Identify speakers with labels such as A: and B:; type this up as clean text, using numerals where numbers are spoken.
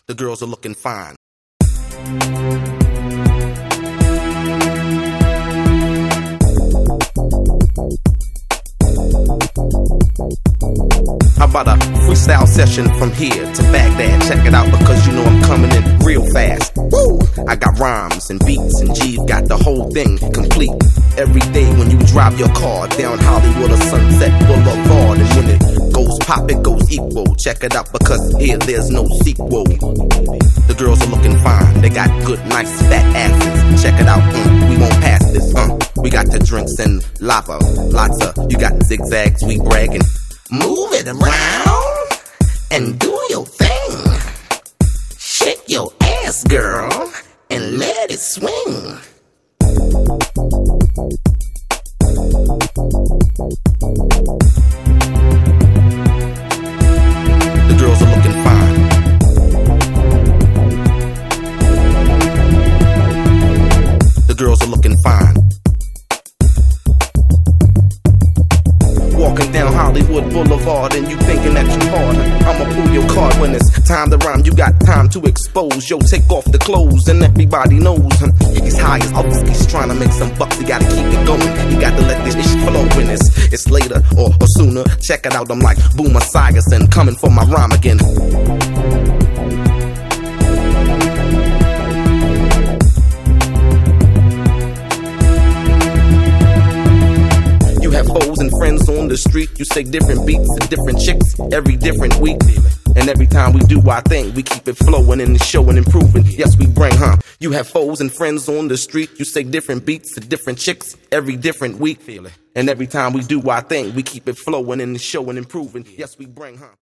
A: The girls are looking fine. How about a freestyle session from here to Baghdad? Check it out because you know I'm coming in real fast. Woo! I got rhymes and beats and G's, got the whole thing complete. Every day when you drive your car down Hollywood or Sunset Boulevard, and when it goes pop, it goes equal. Check it out because here there's no sequel. The girls are looking fine, they got good, nice, fat asses. Check it out, we won't pass this, We got the drinks and lava, lots of, you got zigzags, we bragging. Move it around and do your thing. Shake your ass, girl, and let it swing. The girls are looking fine. The girls are looking fine. Walking down Hollywood Boulevard and you thinking that you hard. I'ma pull your card when it's time to rhyme. You got time to expose. Yo, take off the clothes and everybody knows. He's high as up, he's trying to make some bucks. He gotta keep it going. He got to let this shit flow when it's later or sooner. Check it out, I'm like Boomer Esiason coming for my rhyme again. Foes and friends on the street, you say different beats to different chicks every different week. And every time we do our thing, we keep it flowing in the show and improving. Yes, we bring, You have foes and friends on the street, you say different beats to different chicks every different week. And every time we do our thing, we keep it flowing in the show and improving. Yes, we bring,